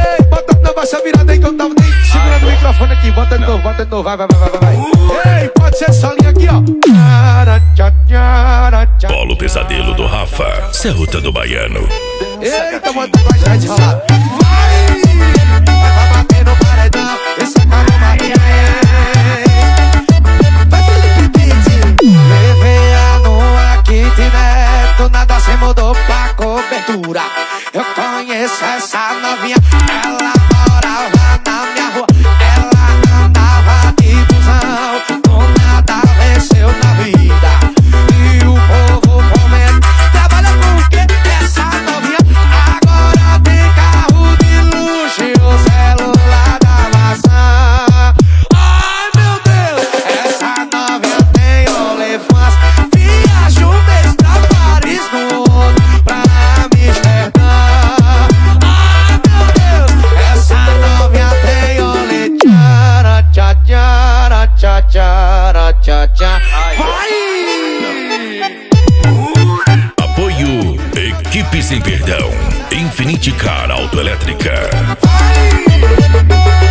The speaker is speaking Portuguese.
Ei, bota de novo essa virada aí que eu tava nem segurando o microfone aqui. Bota de novo, vai, vai. Ei, pode ser essa linha aqui, ó. Polo Pesadelo do Rafa, Serruta do Baiano. Eita, bota com a gente rolar. Vai bater no paredão, esse é calor Maria. Vai Felipe Pitti. VVA no kitnet, do nada cê mudou pra cobertura. Eu conheço essa novinha, ela morava na minha rua. Ela andava de busão, do nada venceu na vida. E o povo comendo, trabalha com o quê? Essa novinha agora tem carro de luxo e o celular da maçã. Ai meu Deus, essa novinha tem OnlyFans. Viaja um mês pra Paris, no outro pra Amsterdã. Ai meu Deus, essa novinha tem OnlyFans. Tchá, tchá, tchá, tchá, tchá, tchá. Apoio Equipe Sem Perdão, Infinity Car Autoelétrica. Vai!